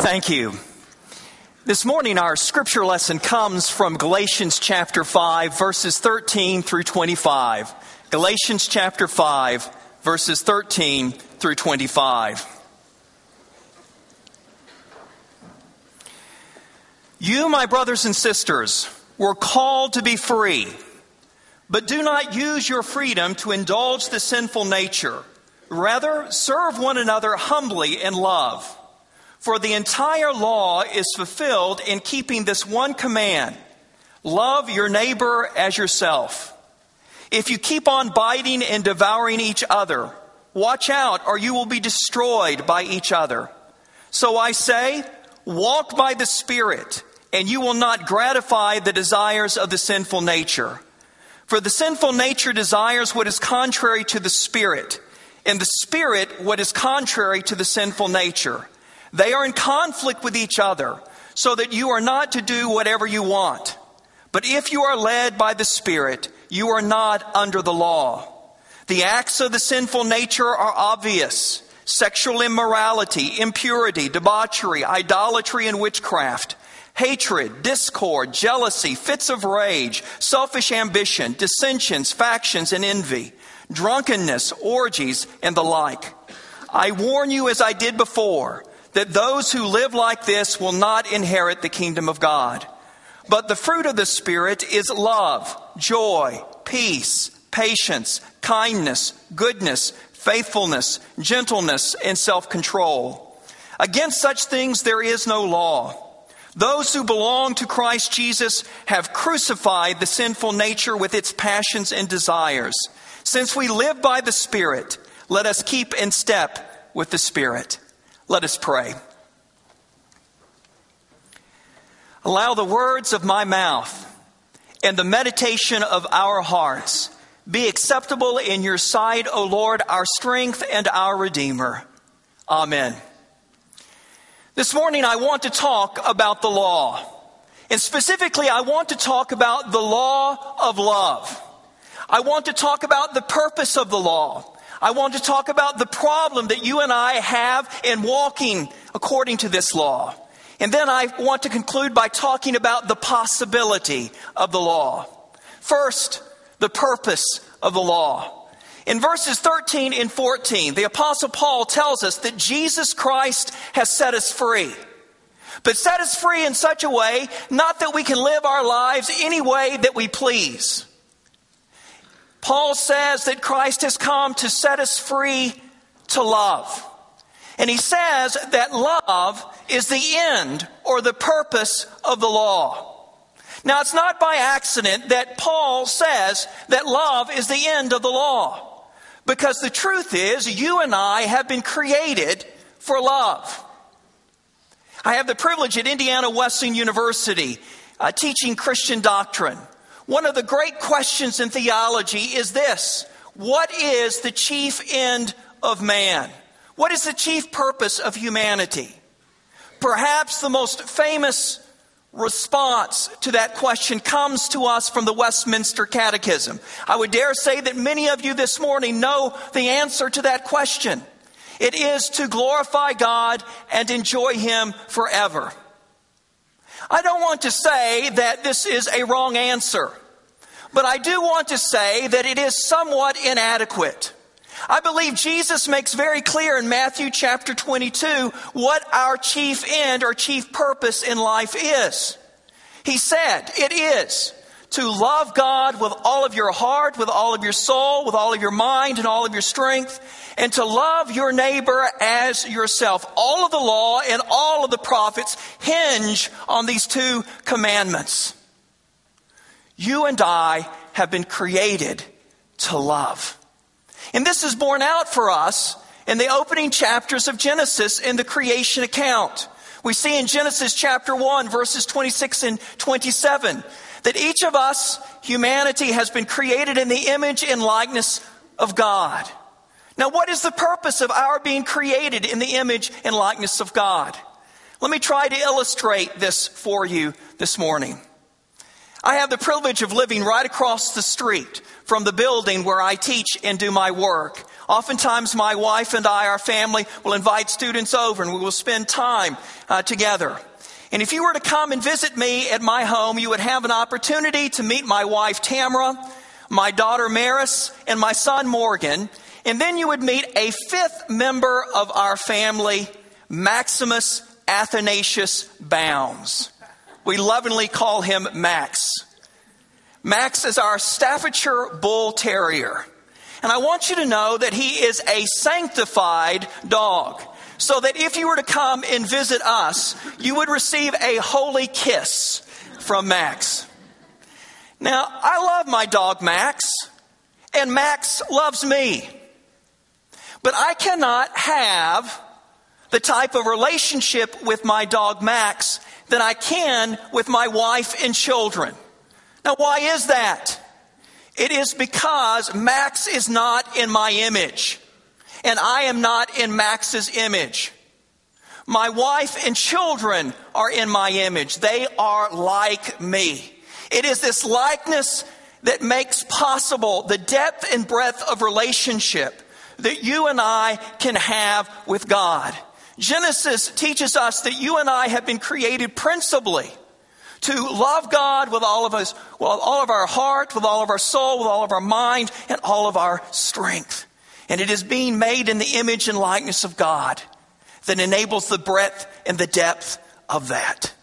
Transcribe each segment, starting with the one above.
Thank you. This morning our scripture lesson comes from Galatians chapter 5, verses 13 through 25. Galatians chapter 5, verses 13 through 25. You, my brothers and sisters, were called to be free, but do not use your freedom to indulge the sinful nature. Rather, serve one another humbly in love. For the entire law is fulfilled in keeping this one command: love your neighbor as yourself. If you keep on biting and devouring each other, watch out, or you will be destroyed by each other. So I say, walk by the Spirit, and you will not gratify the desires of the sinful nature. For the sinful nature desires what is contrary to the Spirit, and the Spirit what is contrary to the sinful nature. They are in conflict with each other, so that you are not to do whatever you want. But if you are led by the Spirit, you are not under the law. The acts of the sinful nature are obvious: sexual immorality, impurity, debauchery, idolatry, and witchcraft, hatred, discord, jealousy, fits of rage, selfish ambition, dissensions, factions, and envy, drunkenness, orgies, and the like. I warn you, as I did before, that those who live like this will not inherit the kingdom of God. But the fruit of the Spirit is love, joy, peace, patience, kindness, goodness, faithfulness, gentleness, and self-control. Against such things there is no law. Those who belong to Christ Jesus have crucified the sinful nature with its passions and desires. Since we live by the Spirit, let us keep in step with the Spirit. Let us pray. Allow the words of my mouth and the meditation of our hearts be acceptable in your sight, O Lord, our strength and our Redeemer. Amen. This morning I want to talk about the law. And specifically, I want to talk about the law of love. I want to talk about the purpose of the law. I want to talk about the problem that you and I have in walking according to this law. And then I want to conclude by talking about the possibility of the law. First, the purpose of the law. In verses 13 and 14, the Apostle Paul tells us that Jesus Christ has set us free. But set us free in such a way, not that we can live our lives any way that we please. Paul says that Christ has come to set us free to love. And he says that love is the end or the purpose of the law. Now, it's not by accident that Paul says that love is the end of the law. Because the truth is, you and I have been created for love. I have the privilege at Indiana Wesleyan University teaching Christian doctrine. One of the great questions in theology is this: what is the chief end of man? What is the chief purpose of humanity? Perhaps the most famous response to that question comes to us from the Westminster Catechism. I would dare say that many of you this morning know the answer to that question. It is to glorify God and enjoy Him forever. I don't want to say that this is a wrong answer, but I do want to say that it is somewhat inadequate. I believe Jesus makes very clear in Matthew chapter 22 what our chief end or chief purpose in life is. He said it is to love God with all of your heart, with all of your soul, with all of your mind and all of your strength, and to love your neighbor as yourself. All of the law and all of the prophets hinge on these two commandments. You and I have been created to love. And this is borne out for us in the opening chapters of Genesis in the creation account. We see in Genesis chapter 1, verses 26 and 27, that each of us, humanity, has been created in the image and likeness of God. Now, what is the purpose of our being created in the image and likeness of God? Let me try to illustrate this for you this morning. I have the privilege of living right across the street from the building where I teach and do my work Oftentimes my wife and I, our family, will invite students over and we will spend time together. And if you were to come and visit me at my home, you would have an opportunity to meet my wife Tamara, my daughter Maris, and my son Morgan. And then you would meet a fifth member of our family, Maximus Athanasius Bounds. We lovingly call him Max. Max is our Staffordshire Bull Terrier. And I want you to know that he is a sanctified dog. So that if you were to come and visit us, you would receive a holy kiss from Max. Now, I love my dog Max, and Max loves me. But I cannot have the type of relationship with my dog Max that I can with my wife and children. Now, why is that? It is because Max is not in my image, and I am not in Max's image. My wife and children are in my image. They are like me. It is this likeness that makes possible the depth and breadth of relationship that you and I can have with God. Genesis teaches us that you and I have been created principally to love God with all of us, with all of our heart, with all of our soul, with all of our mind, and all of our strength. And it is being made in the image and likeness of God that enables the breadth and the depth of that.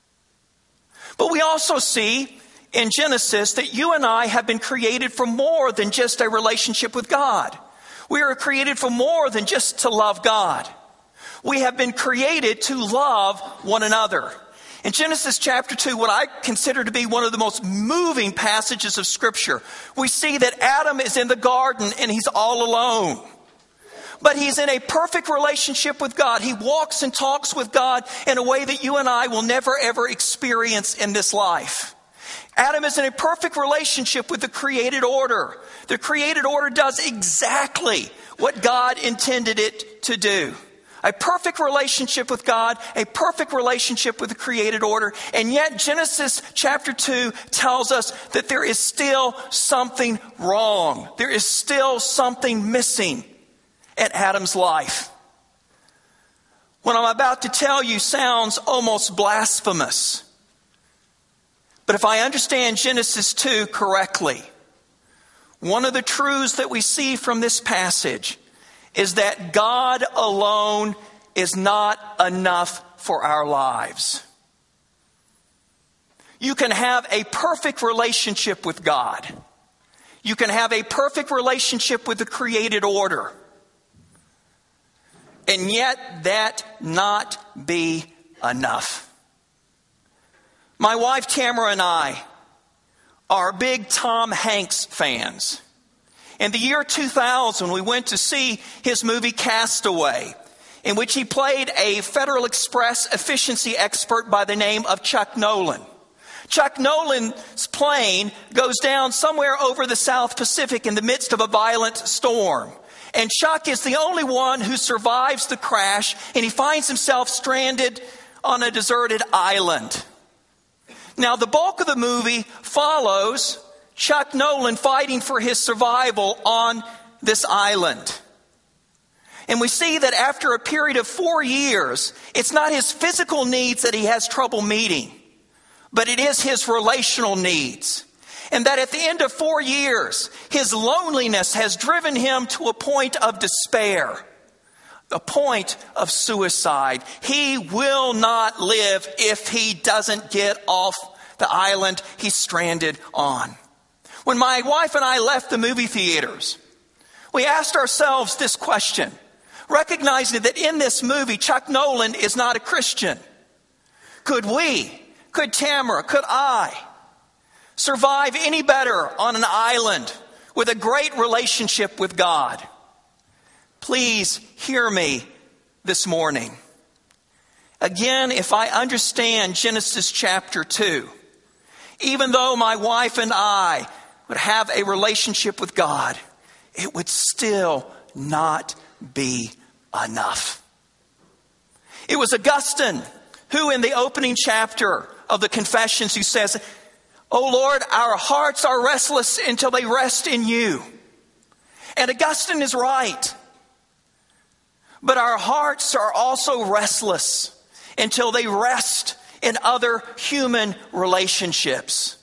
But we also see in Genesis that you and I have been created for more than just a relationship with God. We are created for more than just to love God. We have been created to love one another. In Genesis chapter 2, what I consider to be one of the most moving passages of Scripture, we see that Adam is in the garden and he's all alone. But he's in a perfect relationship with God. He walks and talks with God in a way that you and I will never ever experience in this life. Adam is in a perfect relationship with the created order. The created order does exactly what God intended it to do. A perfect relationship with God, a perfect relationship with the created order. And yet Genesis chapter 2 tells us that there is still something wrong. There is still something missing at Adam's life. What I'm about to tell you sounds almost blasphemous. But if I understand Genesis 2 correctly, one of the truths that we see from this passage is that God alone is not enough for our lives. You can have a perfect relationship with God. You can have a perfect relationship with the created order. And yet that not be enough. My wife Tamara and I are big Tom Hanks fans. In the year 2000, we went to see his movie Castaway, in which he played a Federal Express efficiency expert by the name of Chuck Nolan. Chuck Nolan's plane goes down somewhere over the South Pacific in the midst of a violent storm. And Chuck is the only one who survives the crash, and he finds himself stranded on a deserted island. Now, the bulk of the movie follows Chuck Nolan fighting for his survival on this island. And we see that after a period of 4 years, it's not his physical needs that he has trouble meeting, but it is his relational needs. And that at the end of 4 years, his loneliness has driven him to a point of despair, a point of suicide. He will not live if he doesn't get off the island he's stranded on. When my wife and I left the movie theaters, we asked ourselves this question, recognizing that in this movie, Chuck Nolan is not a Christian. Could Tamara, could I survive any better on an island with a great relationship with God? Please hear me this morning. Again, if I understand Genesis chapter 2, even though my wife and I would have a relationship with God, it would still not be enough. It was Augustine who in the opening chapter of the Confessions who says, "O Lord, our hearts are restless until they rest in you." And Augustine is right. But our hearts are also restless until they rest in other human relationships.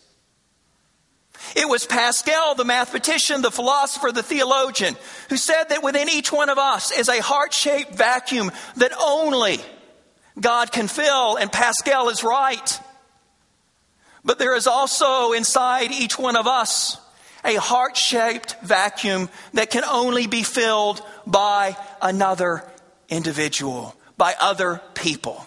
It was Pascal, the mathematician, the philosopher, the theologian, who said that within each one of us is a heart-shaped vacuum that only God can fill, and Pascal is right. But there is also inside each one of us a heart-shaped vacuum that can only be filled by another individual, by other people.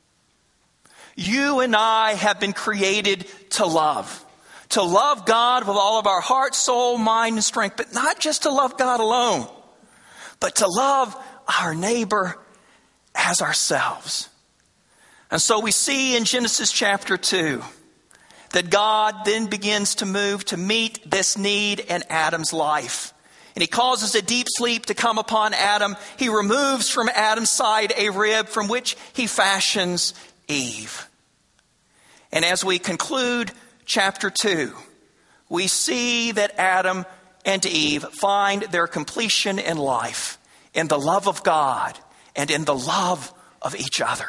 You and I have been created to love God with all of our heart, soul, mind, and strength, but not just to love God alone, but to love our neighbor as ourselves. And so we see in Genesis chapter 2 that God then begins to move to meet this need in Adam's life. And he causes a deep sleep to come upon Adam. He removes from Adam's side a rib from which he fashions Eve. And as we conclude chapter 2, we see that Adam and Eve find their completion in life, in the love of God and in the love of each other.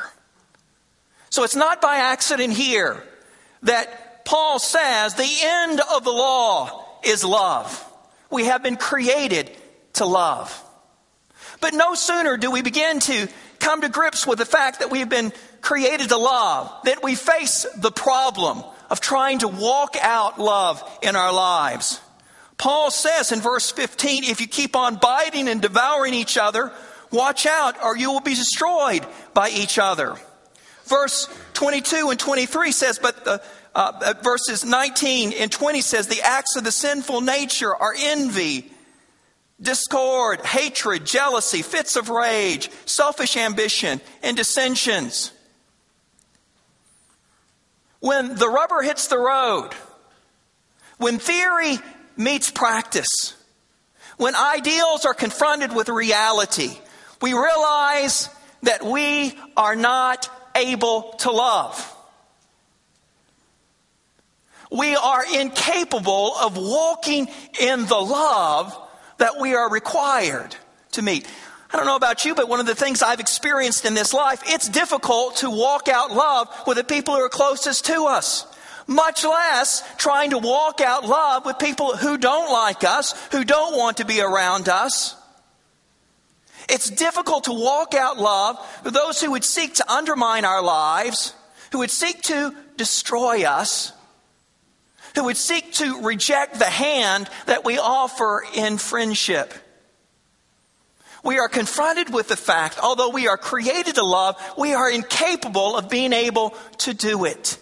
So it's not by accident here that Paul says the end of the law is love. We have been created to love. But no sooner do we begin to come to grips with the fact that we've been created to love, that we face the problem of trying to walk out love in our lives. Paul says in verse 15, if you keep on biting and devouring each other, watch out or you will be destroyed by each other. Verse 22 and 23 says, verses 19 and 20 says, the acts of the sinful nature are envy, discord, hatred, jealousy, fits of rage, selfish ambition, and dissensions. When the rubber hits the road, when theory meets practice, when ideals are confronted with reality, we realize that we are not able to love. We are incapable of walking in the love that we are required to meet. I don't know about you, but one of the things I've experienced in this life, it's difficult to walk out love with the people who are closest to us. Much less trying to walk out love with people who don't like us, who don't want to be around us. It's difficult to walk out love with those who would seek to undermine our lives, who would seek to destroy us, who would seek to reject the hand that we offer in friendship. We are confronted with the fact, although we are created to love, we are incapable of being able to do it.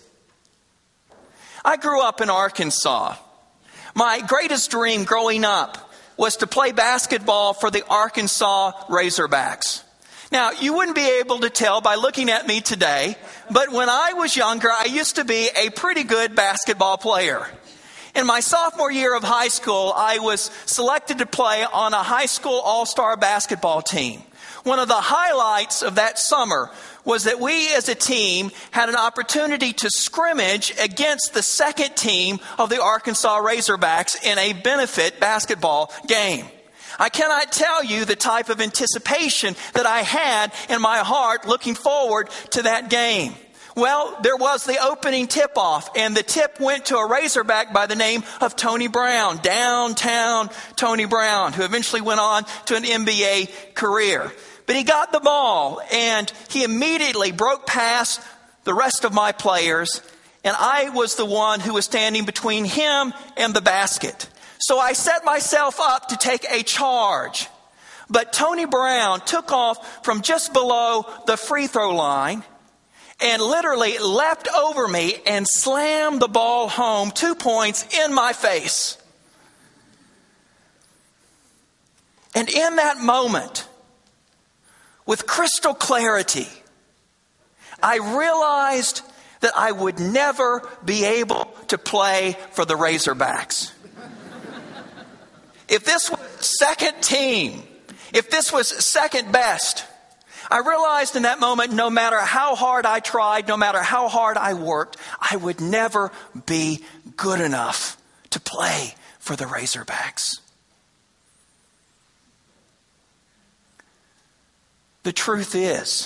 I grew up in Arkansas. My greatest dream growing up was to play basketball for the Arkansas Razorbacks. Now, you wouldn't be able to tell by looking at me today, but when I was younger, I used to be a pretty good basketball player. In my sophomore year of high school, I was selected to play on a high school all-star basketball team. One of the highlights of that summer was that we as a team had an opportunity to scrimmage against the second team of the Arkansas Razorbacks in a benefit basketball game. I cannot tell you the type of anticipation that I had in my heart looking forward to that game. Well, there was the opening tip-off, and the tip went to a Razorback by the name of Tony Brown, downtown Tony Brown, who eventually went on to an NBA career. But he got the ball, and he immediately broke past the rest of my players, and I was the one who was standing between him and the basket. So I set myself up to take a charge. But Tony Brown took off from just below the free throw line and literally leapt over me and slammed the ball home 2 points in my face. And in that moment, with crystal clarity, I realized that I would never be able to play for the Razorbacks. If this was second team, if this was second best, I realized in that moment, no matter how hard I tried, no matter how hard I worked, I would never be good enough to play for the Razorbacks. The truth is,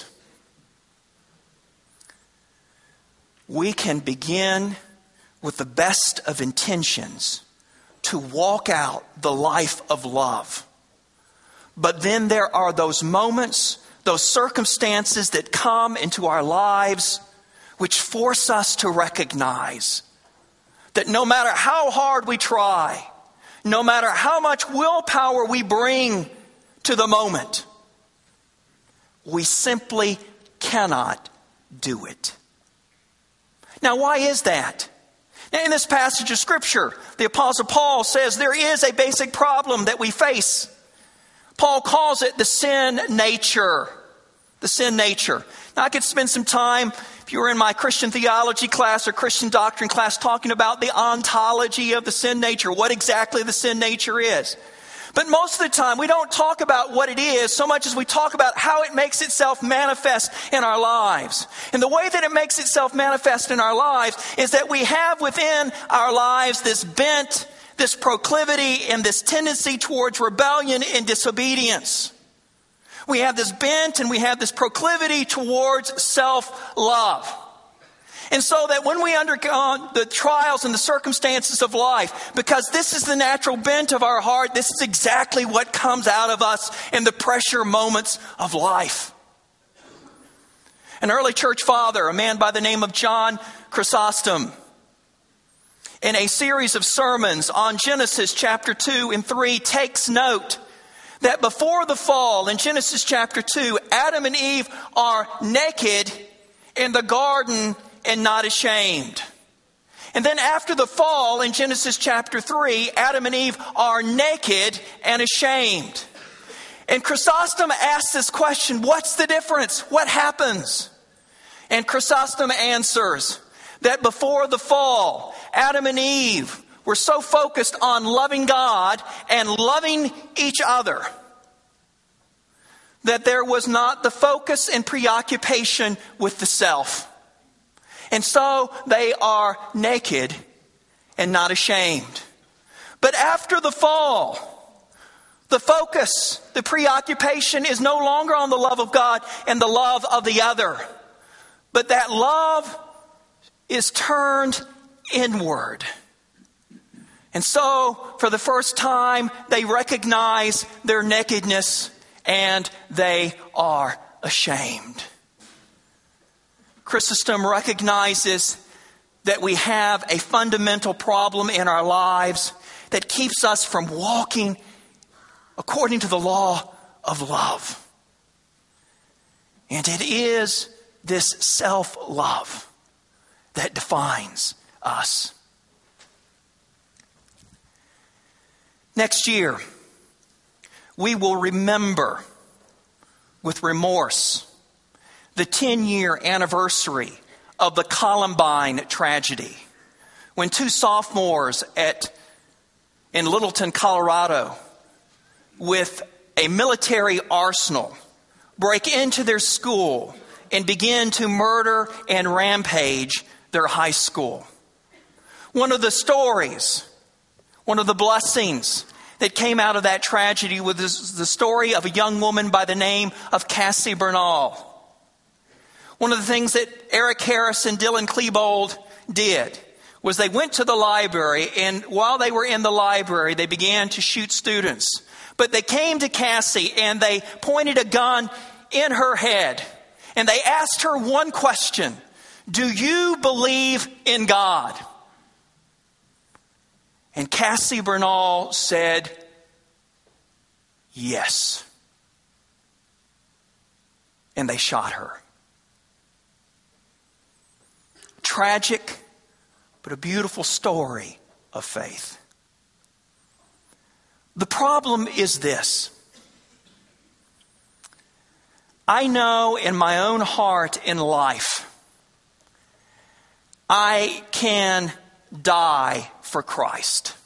we can begin with the best of intentions to walk out the life of love. But then there are those moments, those circumstances that come into our lives which force us to recognize that no matter how hard we try, no matter how much willpower we bring to the moment, we simply cannot do it. Now, why is that? Now, in this passage of Scripture, the Apostle Paul says there is a basic problem that we face. Paul calls it the sin nature. The sin nature. Now, I could spend some time, if you were in my Christian theology class or Christian doctrine class, talking about the ontology of the sin nature, what exactly the sin nature is. But most of the time, we don't talk about what it is so much as we talk about how it makes itself manifest in our lives. And the way that it makes itself manifest in our lives is that we have within our lives this bent, this proclivity, and this tendency towards rebellion and disobedience. We have this bent and we have this proclivity towards self-love. And so that when we undergo the trials and the circumstances of life, because this is the natural bent of our heart, this is exactly what comes out of us in the pressure moments of life. An early church father, a man by the name of John Chrysostom, in a series of sermons on Genesis chapter 2 and 3, takes note that before the fall in Genesis chapter 2, Adam and Eve are naked in the garden and not ashamed. And then after the fall in Genesis chapter 3, Adam and Eve are naked and ashamed. And Chrysostom asks this question, what's the difference? What happens? And Chrysostom answers that before the fall, Adam and Eve were so focused on loving God and loving each other that there was not the focus and preoccupation with the self. And so they are naked and not ashamed. But after the fall, the focus, the preoccupation is no longer on the love of God and the love of the other. But that love is turned inward. And so, for the first time, they recognize their nakedness and they are ashamed. Chrysostom recognizes that we have a fundamental problem in our lives that keeps us from walking according to the law of love. And it is this self-love that defines us. Next year, we will remember with remorse the 10-year anniversary of the Columbine tragedy, when two sophomores in Littleton, Colorado, with a military arsenal, break into their school and begin to murder and rampage their high school. One of the stories, one of the blessings that came out of that tragedy was the story of a young woman by the name of Cassie Bernal. One of the things that Eric Harris and Dylan Klebold did was they went to the library, and while they were in the library, they began to shoot students. But they came to Cassie and they pointed a gun in her head and they asked her one question: do you believe in God? And Cassie Bernal said, yes. And they shot her. Tragic, but a beautiful story of faith. The problem is this. I know in my own heart in life, I can die for Christ.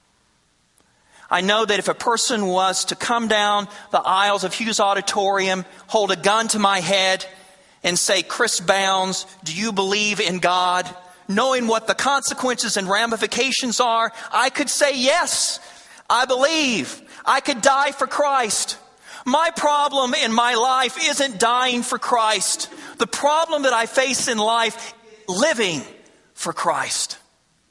I know that if a person was to come down the aisles of Hughes Auditorium, hold a gun to my head, and say, Chris Bounds, do you believe in God? Knowing what the consequences and ramifications are, I could say, yes, I believe. I could die for Christ. My problem in my life isn't dying for Christ. The problem that I face in life is living for Christ.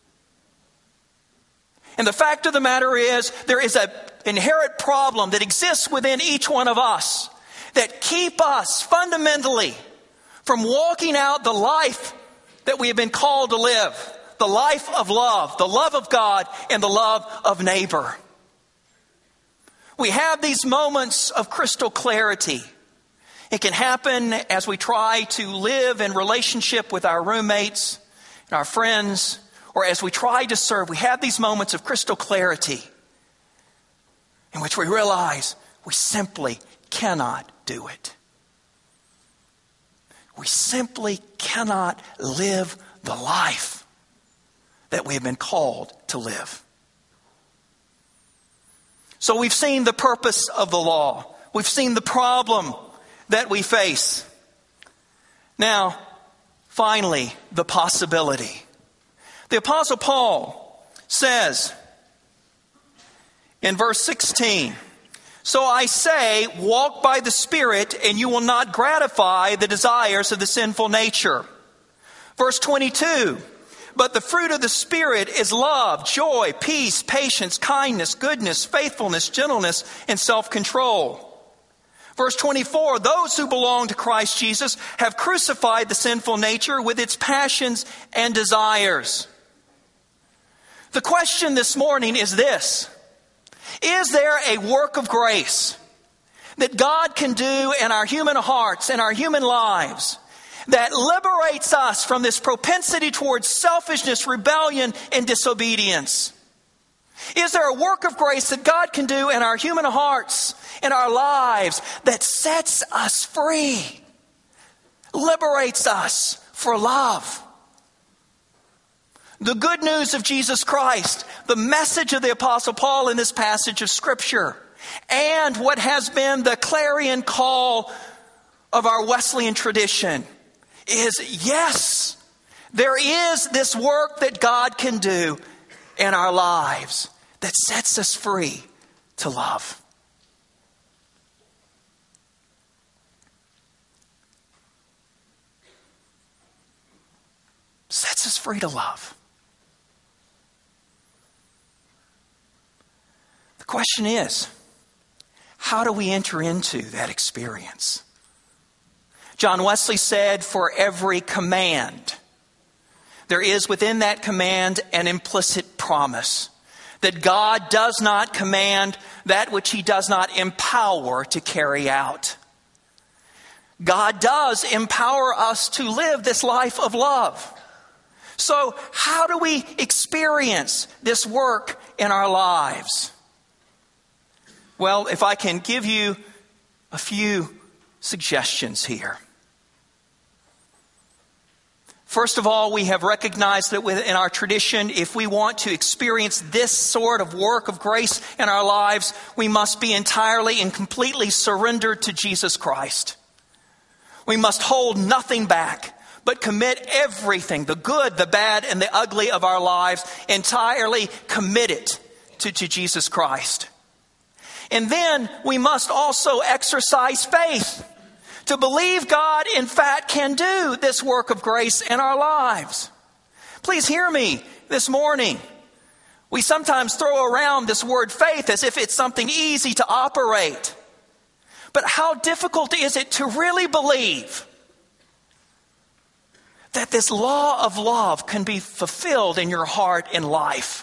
And the fact of the matter is, there is an inherent problem that exists within each one of us that keep us fundamentally from walking out the life that we have been called to live. The life of love, the love of God, and the love of neighbor. We have these moments of crystal clarity. It can happen as we try to live in relationship with our roommates and our friends, or as we try to serve. We have these moments of crystal clarity in which we realize we simply cannot do it. We simply cannot live the life that we have been called to live. So we've seen the purpose of the law. We've seen the problem that we face. Now, finally, the possibility. The Apostle Paul says in verse 16, "So I say, walk by the Spirit, and you will not gratify the desires of the sinful nature." Verse 22, "But the fruit of the Spirit is love, joy, peace, patience, kindness, goodness, faithfulness, gentleness, and self-control." Verse 24, "Those who belong to Christ Jesus have crucified the sinful nature with its passions and desires." The question this morning is this: is there a work of grace that God can do in our human hearts and our human lives that liberates us from this propensity towards selfishness, rebellion, and disobedience? Is there a work of grace that God can do in our human hearts and our lives that sets us free, liberates us for love? The good news of Jesus Christ, the message of the Apostle Paul in this passage of Scripture, and what has been the clarion call of our Wesleyan tradition is, yes, there is this work that God can do in our lives that sets us free to love. Sets us free to love. The question is, how do we enter into that experience? John Wesley said, "For every command, there is within that command an implicit promise that God does not command that which He does not empower to carry out." God does empower us to live this life of love. So how do we experience this work in our lives? Well, if I can give you a few suggestions here. First of all, we have recognized that within our tradition, if we want to experience this sort of work of grace in our lives, we must be entirely and completely surrendered to Jesus Christ. We must hold nothing back, but commit everything, the good, the bad, and the ugly of our lives, entirely commit it to Jesus Christ. And then we must also exercise faith to believe God, in fact, can do this work of grace in our lives. Please hear me this morning. We sometimes throw around this word faith as if it's something easy to operate. But how difficult is it to really believe that this law of love can be fulfilled in your heart and life?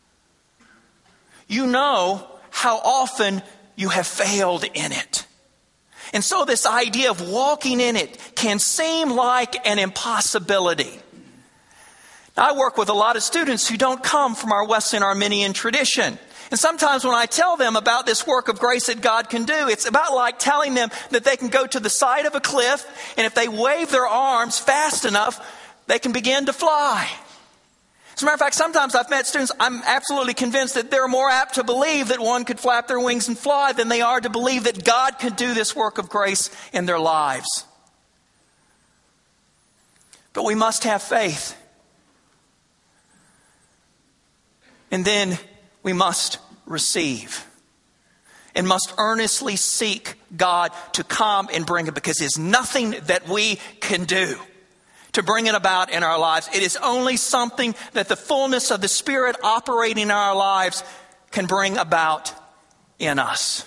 You know how often you have failed in it. And so this idea of walking in it can seem like an impossibility. Now, I work with a lot of students who don't come from our Wesleyan Arminian tradition. And sometimes when I tell them about this work of grace that God can do, it's about like telling them that they can go to the side of a cliff, and if they wave their arms fast enough, they can begin to fly. As a matter of fact, sometimes I've met students, I'm absolutely convinced that they're more apt to believe that one could flap their wings and fly than they are to believe that God could do this work of grace in their lives. But we must have faith. And then we must receive. and must earnestly seek God to come and bring it, because there's nothing that we can do to bring it about in our lives. It is only something that the fullness of the Spirit operating in our lives can bring about in us.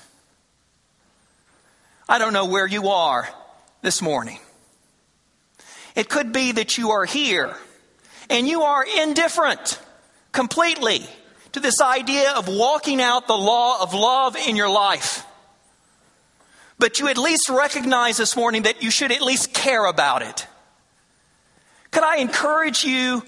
I don't know where you are this morning. It could be that you are here and you are indifferent completely to this idea of walking out the law of love in your life. But you at least recognize this morning that you should at least care about it. Could I encourage you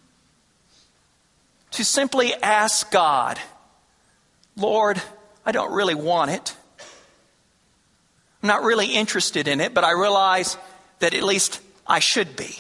to simply ask God, Lord, I don't really want it. I'm not really interested in it, but I realize that at least I should be.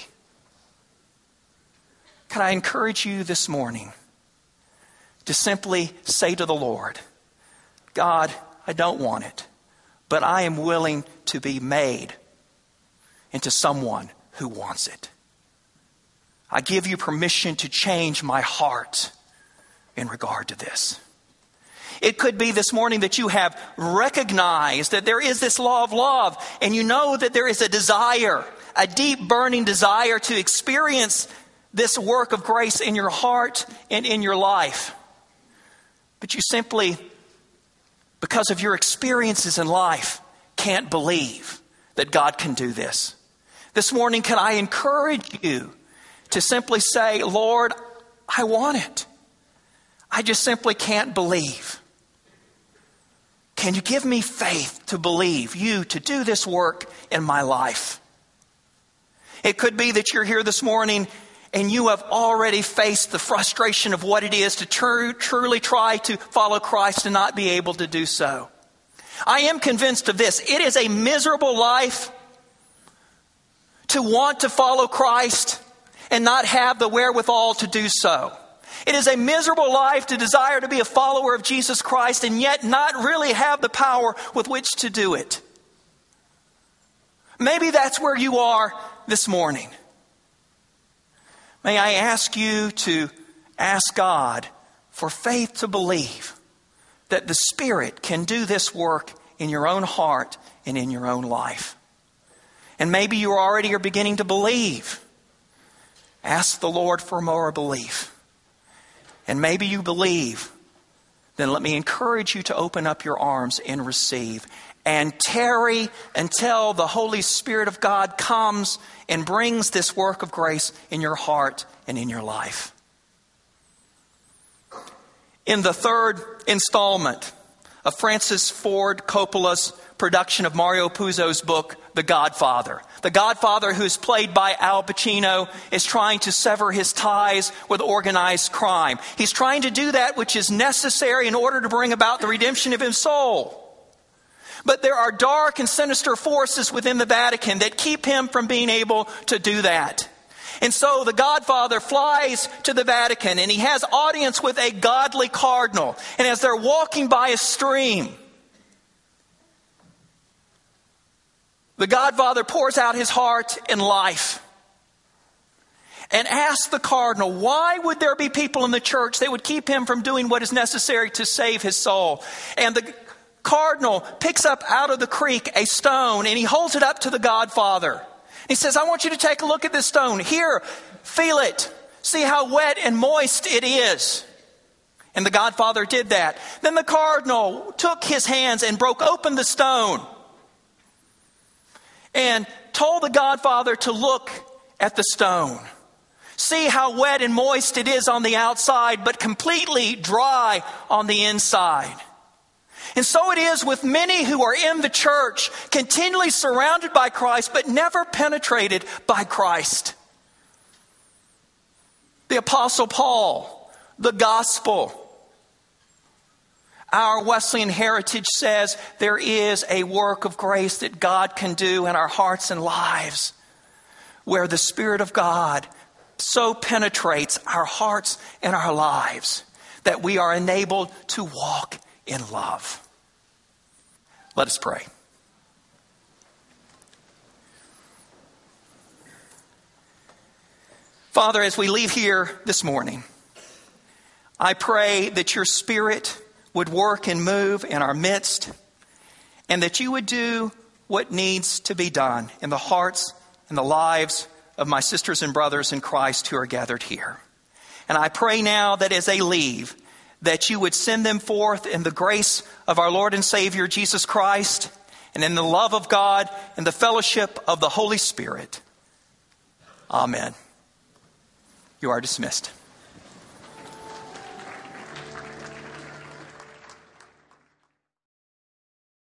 Can I encourage you this morning to simply say to the Lord, God, I don't want it, but I am willing to be made into someone who wants it. I give you permission to change my heart in regard to this. It could be this morning that you have recognized that there is this law of love, and you know that there is a desire, a deep burning desire to experience this work of grace in your heart and in your life. But you simply, because of your experiences in life, can't believe that God can do this. This morning, can I encourage you to simply say, Lord, I want it. I just simply can't believe. Can you give me faith to believe you to do this work in my life? It could be that you're here this morning and you have already faced the frustration of what it is to truly try to follow Christ and not be able to do so. I am convinced of this. It is a miserable life to want to follow Christ and not have the wherewithal to do so. It is a miserable life to desire to be a follower of Jesus Christ and yet not really have the power with which to do it. Maybe that's where you are this morning. May I ask you to ask God for faith to believe that the Spirit can do this work in your own heart and in your own life. And maybe you already are beginning to believe. Ask the Lord for more belief. And maybe you believe, then let me encourage you to open up your arms and receive. And tarry until the Holy Spirit of God comes and brings this work of grace in your heart and in your life. In the third installment of Francis Ford Coppola's production of Mario Puzo's book, The Godfather. The Godfather, who is played by Al Pacino, is trying to sever his ties with organized crime. He's trying to do that which is necessary in order to bring about the redemption of his soul. But there are dark and sinister forces within the Vatican that keep him from being able to do that. And so the Godfather flies to the Vatican and he has audience with a godly cardinal. And as they're walking by a stream, the Godfather pours out his heart and life and asks the cardinal, why would there be people in the church that would keep him from doing what is necessary to save his soul? And the cardinal picks up out of the creek a stone and he holds it up to the Godfather. He says, I want you to take a look at this stone. Here, feel it. See how wet and moist it is. And the Godfather did that. Then the cardinal took his hands and broke open the stone and told the Godfather to look at the stone. See how wet and moist it is on the outside, but completely dry on the inside. And so it is with many who are in the church, continually surrounded by Christ, but never penetrated by Christ. The Apostle Paul, the gospel. Our Wesleyan heritage says there is a work of grace that God can do in our hearts and lives, where the Spirit of God so penetrates our hearts and our lives that we are enabled to walk in love. Let us pray. Father, as we leave here this morning, I pray that your Spirit would work and move in our midst, and that you would do what needs to be done in the hearts and the lives of my sisters and brothers in Christ who are gathered here. And I pray now that as they leave, that you would send them forth in the grace of our Lord and Savior Jesus Christ, and in the love of God and the fellowship of the Holy Spirit. Amen. You are dismissed.